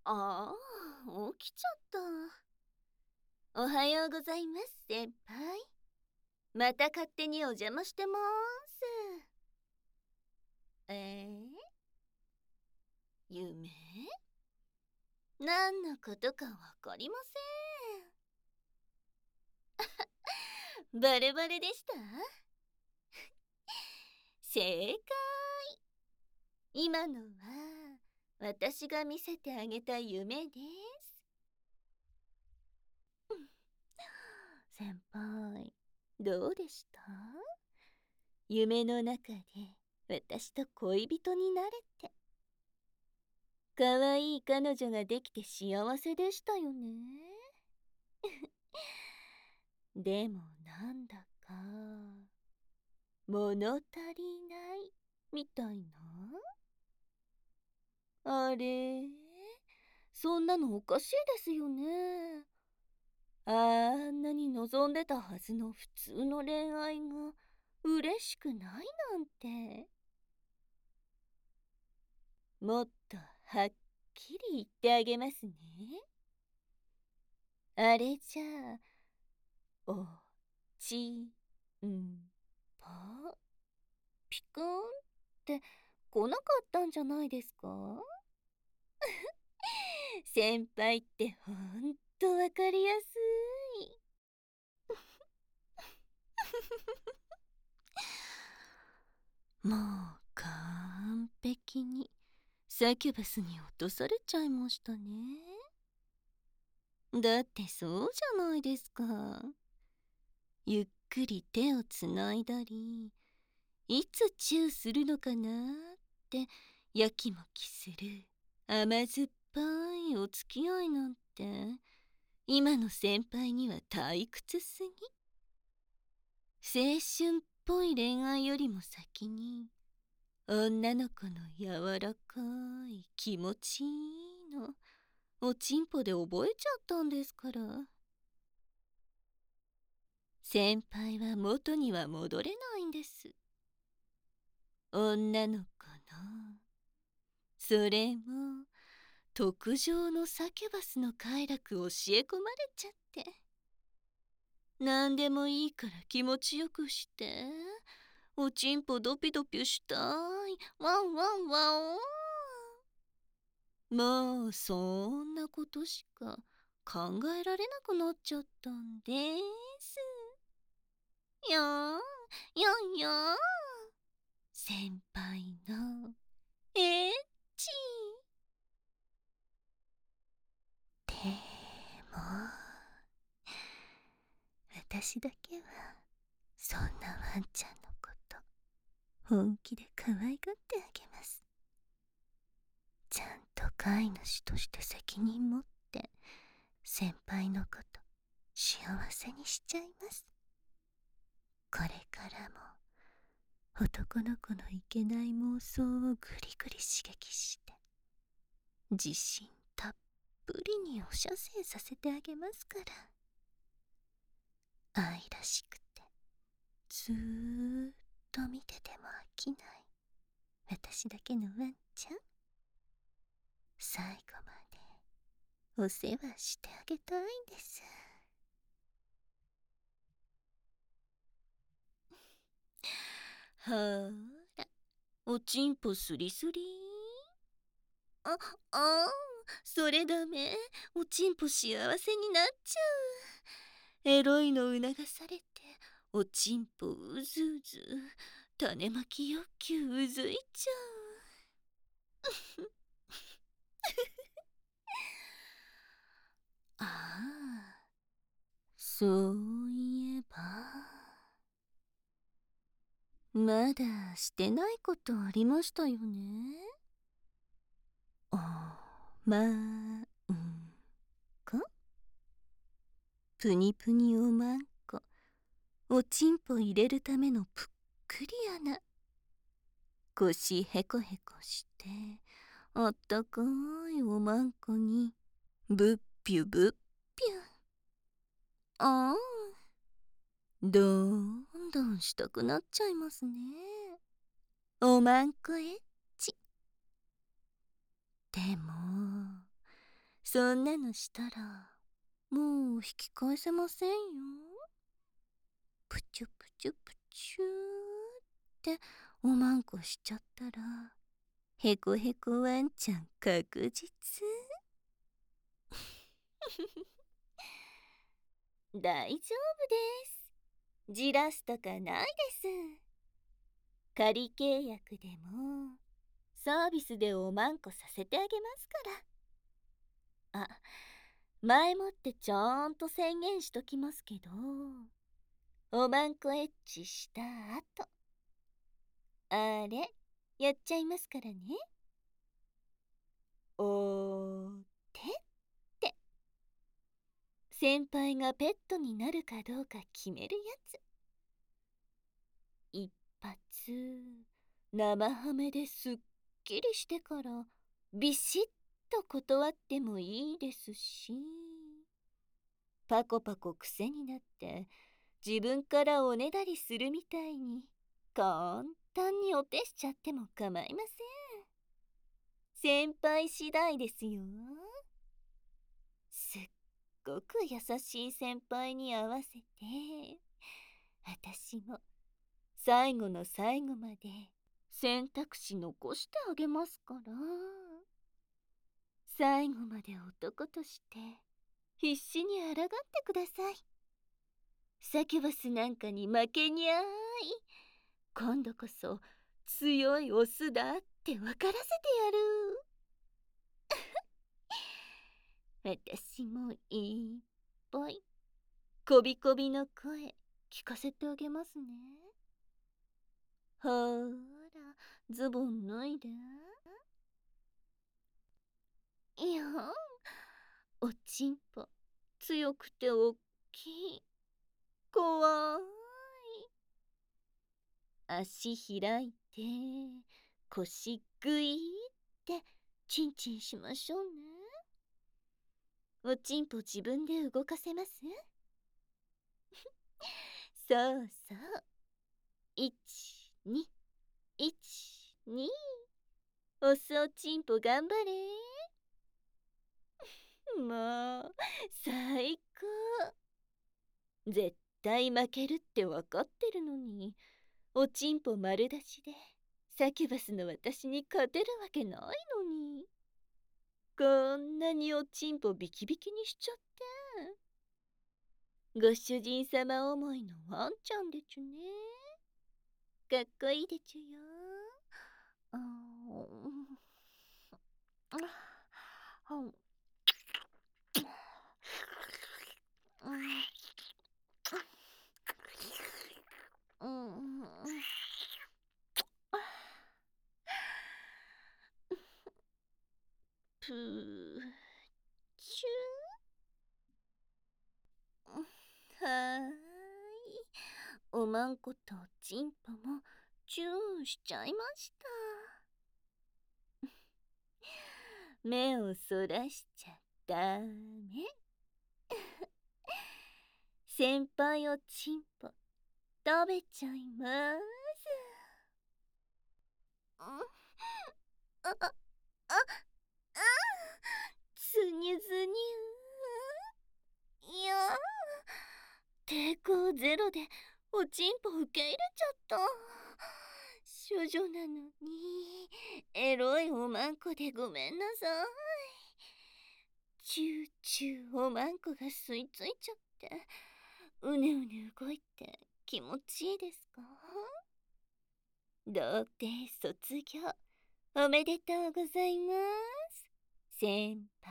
ああ、起きちゃった。おはようございます、先輩。また勝手にお邪魔してまーす。夢何のことかわかりません。バレバレでした。正解。今のは私が見せてあげた夢です。先輩、どうでした？夢の中で私と恋人になれて。可愛い彼女ができて幸せでしたよね。でもなんだか物足りないみたいな。あれ、そんなのおかしいですよね。あんなに望んでたはずの普通の恋愛が嬉しくないなんて。もっとはっきり言ってあげますね。あれじゃあ、おちんぽピクンって来なかったんじゃないですか？先輩ってほんとわかりやすい。もう完璧にサキュバスに落とされちゃいましたね。だってそうじゃないですか。ゆっくり手をつないだり、いつチューするのかなってやきもきする甘酸っぱいお付き合いなんて、今の先輩には退屈すぎ。青春っぽい恋愛よりも先に女の子の柔らかい気持ちいいのおちんぽで覚えちゃったんですから。先輩は元には戻れないんです。女の子のそれも特上のサキュバスの快楽教え込まれちゃって。何でもいいから気持ちよくして、おちんぽドピドピしたい、ワンワンワン。もうそんなことしか考えられなくなっちゃったんです。よーん、よんよーん。先輩のエッチ。でも私だけはそんなワンちゃんのこと本気で可愛がってあげます。ちゃんと飼い主として責任持って先輩のこと幸せにしちゃいます。これからも男の子のいけない妄想をぐりぐり刺激して自信たっぷりにお射精させてあげますから。愛らしくてずーっと見てても飽きない私だけのワンちゃん、最後までお世話してあげたいんです。はーら、おちんぽスリスリー。それダメ。おちんぽ幸せになっちゃう。エロいの促されておちんぽうずうず、種まき欲求うずいちゃう。ああ、そういえばまだしてないことありましたよね。まんこプニプニおまんこ、おちんぽ入れるためのぷっくり穴。腰へこへこしてあったかいおまんこにぶっぴゅぶっぴゅ。ああ、どんどんしたくなっちゃいますね。おまんこエッチ。でもそんなのしたらもう引き返せませんよ。プチュプチュプチューっておまんこしちゃったらへこへこワンちゃん確実。大丈夫です。じらすとかないです。仮契約でもサービスでおまんこさせてあげますから。あ、前もってちゃんと宣言しときますけど、おまんこエッチした後、あれやっちゃいますからね。おーてって先輩がペットになるかどうか決めるやつ。一発生ハメですっきりしてからビシッと断ってもいいですし、パコパコ癖になって自分からおねだりするみたいに簡単にお手しちゃっても構いません。先輩次第ですよ。すっごく優しい先輩に合わせて私も最後の最後まで選択肢残してあげますから。最後まで男として必死に抗ってください。サキュバスなんかに負けにゃーい。今度こそ強いオスだって分からせてやる。私もいっぱいこびこびの声聞かせてあげますね。ほーら、ズボン脱いで。いや、おちんぽ強くておっきい。怖い。足開いて腰ぐいってチンチンしましょうね。おちんぽ自分で動かせます？そうそう。1212。押すおちんぽ頑張れ。もう最高。絶対負けるって分かってるのにおちんぽ丸出しでサキュバスの私に勝てるわけないのに。こんなにおちんぽビキビキにしちゃって。ご主人様思いのワンちゃんでちゅね。かっこいいでちゅよ。あプーチュー。はーい。おまんことおちんぽもチューしちゃいました。目をそらしちゃダメ。先輩おちんぽ食べちゃいます。あ、あ、あ、つにゅずにゅ。いや抵抗ゼロでおちんぽ受け入れちゃった。処女なのにエロいおまんこでごめんなさい。チューチューおまんこが吸い付いちゃってうねうね動いて気持ちいいですか？童貞卒業おめでとうございます、先輩。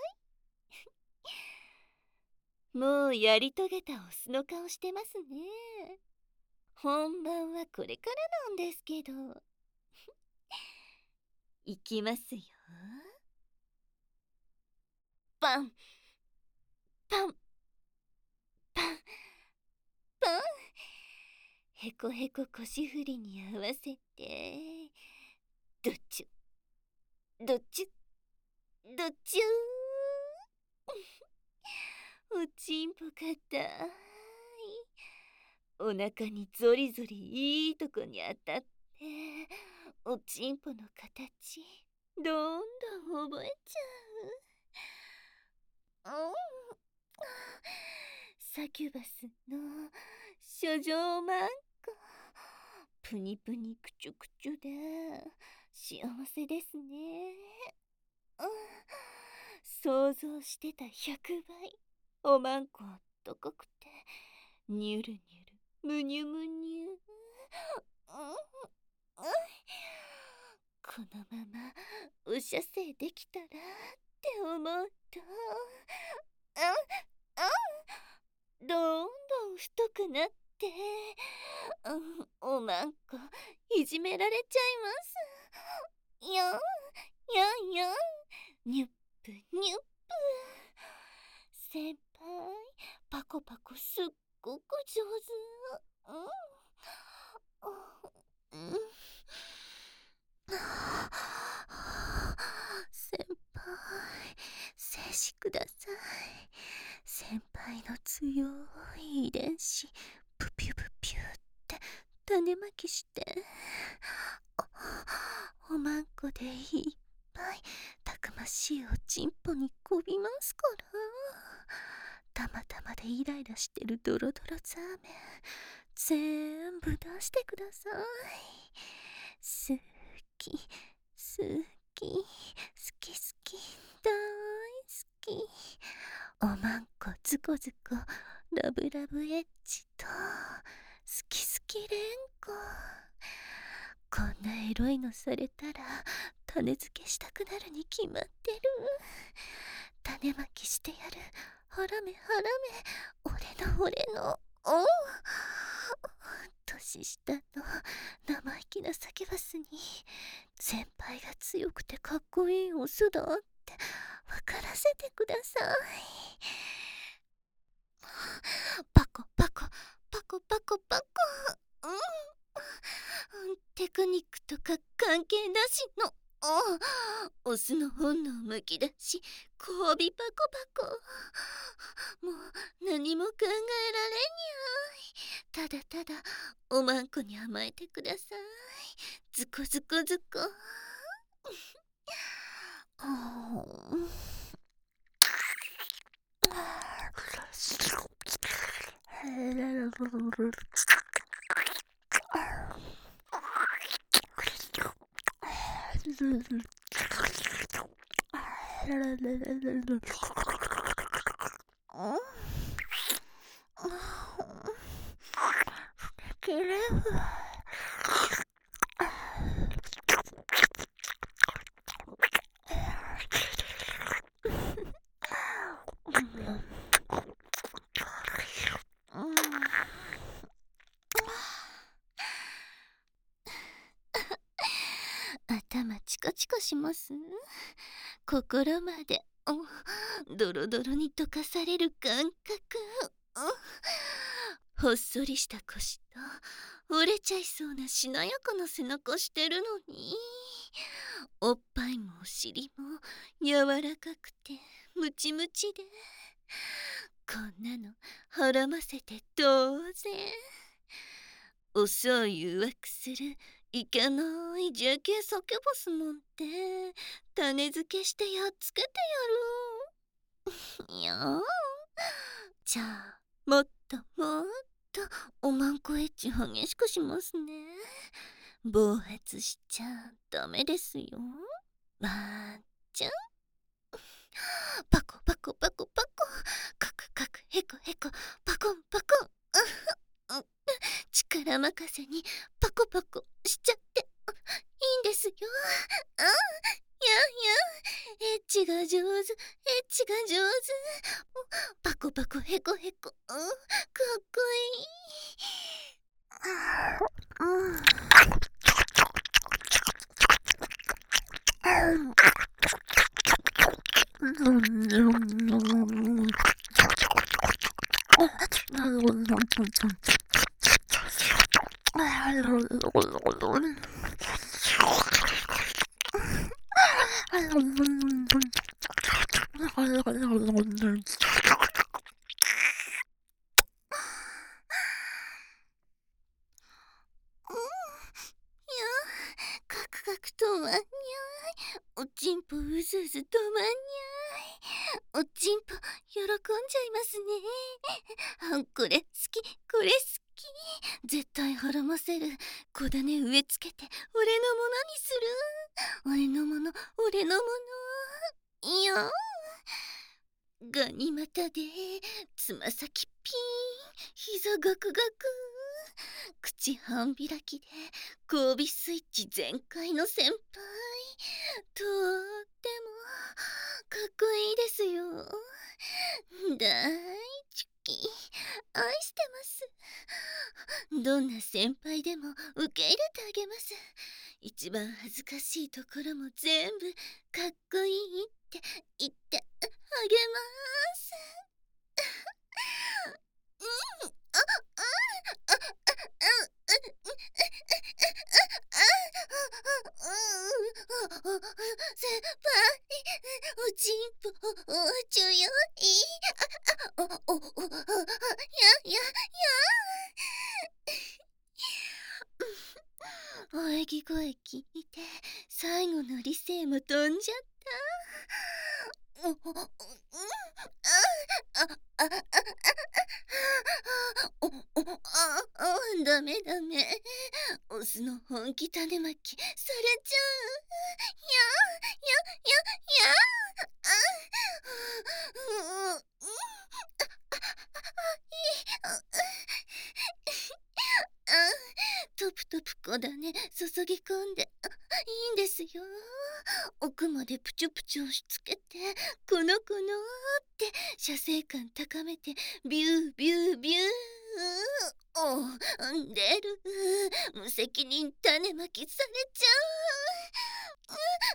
もうやり遂げたオスの顔してますね。本番はこれからなんですけど。いきますよ。パンパンパンパン。へこへこ腰振りに合わせてどっちゅどっちゅどっちゅおちんぽかたい。お腹にゾリゾリいいとこに当たっておちんぽの形どんどん覚えちゃう。 サキュバスの書状マンコ、プニプニクチュクチュで幸せですね。想像してた100倍おまんこあったかくて、ニュルニュルムニュムニュ。このままお射精できたらって思うと、どんどん太くなって、おまんこいじめられちゃいます。やんやんやん、ニュップニュップ。先輩、パコパコすっごく上手。先輩、静止ください。先輩の強い遺伝子、プピュプピュって種まきして、おまんこでいっぱいたくましいおちんぽにこびますから。たまたまでイライラしてるドロドロザーメン、全部出してください。好き、好き、好き好き、大好き。おまんこズコズコ、ラブラブエッチと、好き好き連呼。こんなエロいのされたら種付けしたくなるに決まってる。種まきしてやる。はらめはらめ、俺の年下の生意気なサキュバスに、先輩が強くてかっこいいオスだって分からせてください。パコパコパコパコパコ。テクニックとか関係なしのオスの本能むき出し、交尾パコパコ。もう何も考えられにゃい。ただただおまんこに甘えてください。ズコズコズコ。頭チカチカします。心までドロドロに溶かされる感覚。ほっそりした腰と折れちゃいそうなしなやかな背中してるのに、おっぱいもお尻も柔らかくてムチムチで、こんなのはらませて当然。オスを誘惑するいけないJKサキュバスなんて種付けしてやっつけてやる。いやー、じゃあもっともっとおまんこエッチ激しくしますね。暴発しちゃダメですよ。わーちゃん。パコパコパコパコ、カクカクヘコヘコ、パコンパコン。力任せにパコパコしちゃっていいんですよ。やんやん、エッチが上手、エッチが上手。パコパコヘコヘコ、かっこいい。カクカクとまんにゃい。おちんぽうずうずとまんにゃい。 おちんぽ喜んじゃいますね。これ好き、これ好き。絶対滅ませる。小種植え付けて俺のものにする。俺のもの、俺のもの。いやガニ股でつま先ピーン、膝ガクガク、口半開きで交尾スイッチ全開の先輩、とってもかっこいいですよ。大好き、愛してます。どんな先輩でも受け入れてあげます。一番恥ずかしいところも全部かっこいいって言ってあげます。先輩、おちんぽ、おちょよい。や。喘ぎ声聞いて、最後の理性も飛んじゃった。ダメ。オスの本気種まきされちゃう。や。トプトプ小種注ぎ込んでいいんですよ。奥までプチュプチュ押し付けてこのって射精感高めてビュー出る。無責任種まきされちゃう。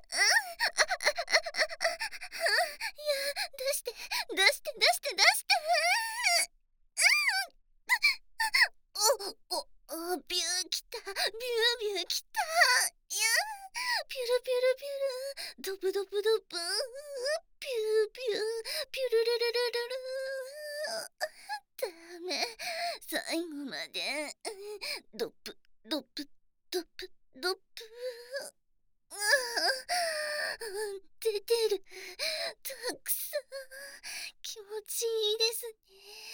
出して。ビューきた。ビューきた。いやピュルドブドブ、ピューピュルルルルルル。ダメ、最後までドプ。出てる。たくさん。気持ちいいですね。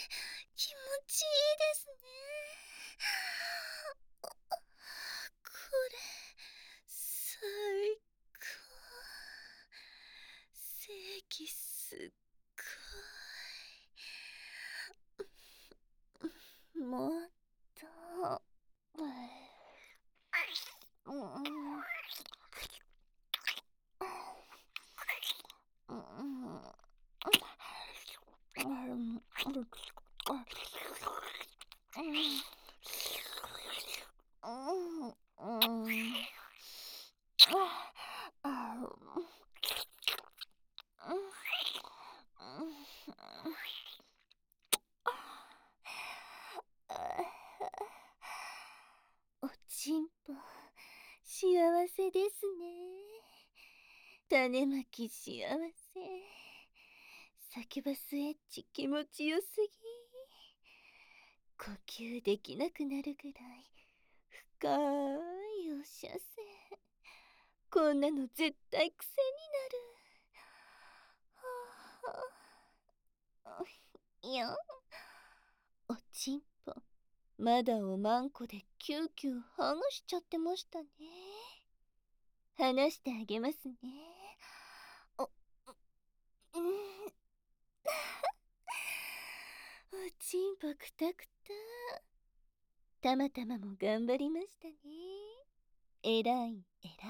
これ最高。席すっごい。もっと。おちんぽ幸せですね。種まき幸せ。サキュバスエッジ気持ちよすぎ。呼吸できなくなるぐらい深いお射精。こんなの絶対癖になる。いや、おちんぽまだおまんこでキューキューハグしちゃってましたね。話してあげますね。おちんぽくたくた。たまたまも頑張りましたね。えらい。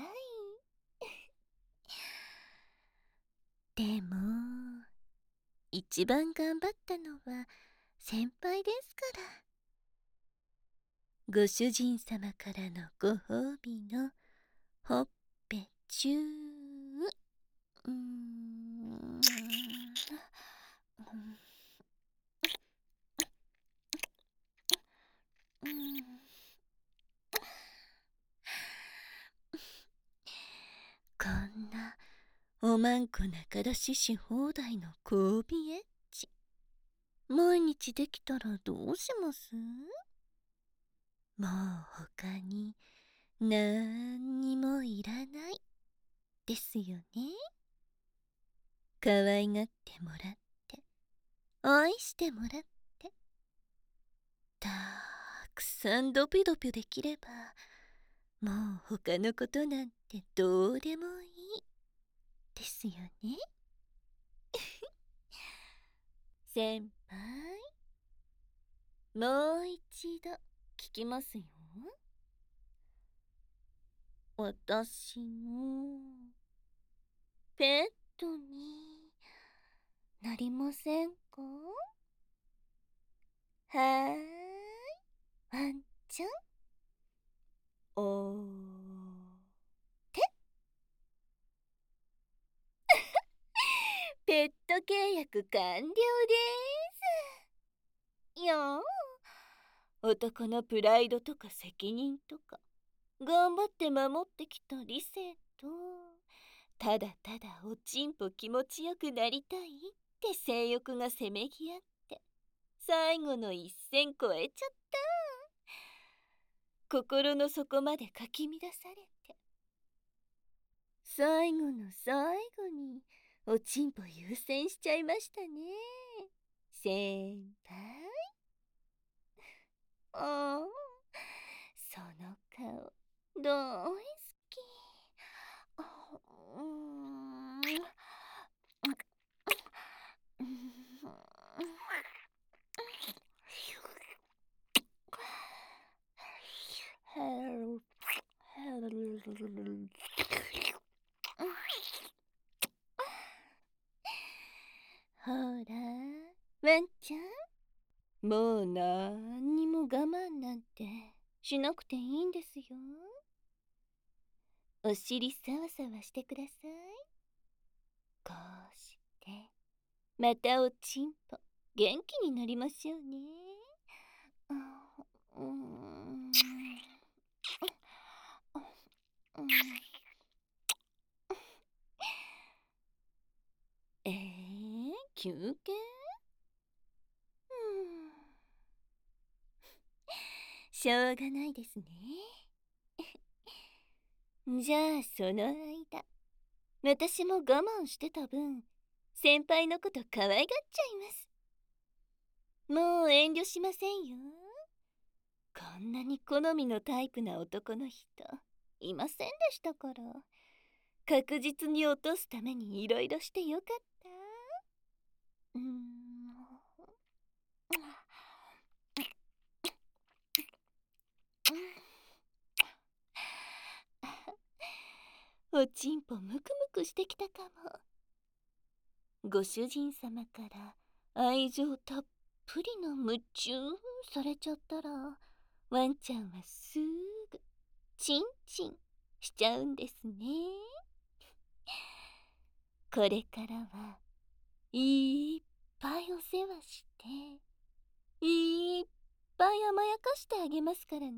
でも一番頑張ったのは先輩ですから。ご主人様からのご褒美のほっぺチュー。こんなおまんこ仲出しし放題の交尾エッチ、毎日できたらどうします？もう他になんにもいらないですよね。 可愛がってもらって愛してもらって、たくさんドピドピできれば、もう他のことなんてどうでもいいですよね。先輩、もう一度聞きますよ。私のペットになりませんか？はーい、ワンちゃん。おーて。ペット契約完了です。いやー、男のプライドとか責任とか頑張って守ってきた理性と、ただただおちんぽ気持ちよくなりたいって性欲がせめぎ合って、最後の一線越えちゃった。心の底までかき乱されて、最後の最後におちんぽ優先しちゃいましたね、先輩。ああ、その顔大好き。あうん、ほら、ワンちゃん、もうなんにも我慢なんてしなくていいんですよ。お尻さわさわしてください。こうしてまたおちんぽ元気になりましょうね。うん、休憩？しょうがないですね。じゃあその間、私も我慢してた分、先輩のこと可愛がっちゃいます。もう遠慮しませんよ。こんなに好みのタイプな男の人いませんでしたから、確実に落とすためにいろいろしてよかった。おちんぽムクムクしてきたかも。ご主人様から愛情たっぷりの夢中されちゃったら、ワンちゃんはすぐチンチンしちゃうんですね。これからはいっぱいお世話して、いっぱい甘やかしてあげますからね。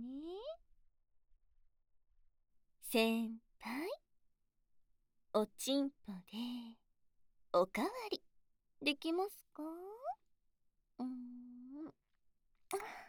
先輩、おちんぽでおかわりできますか？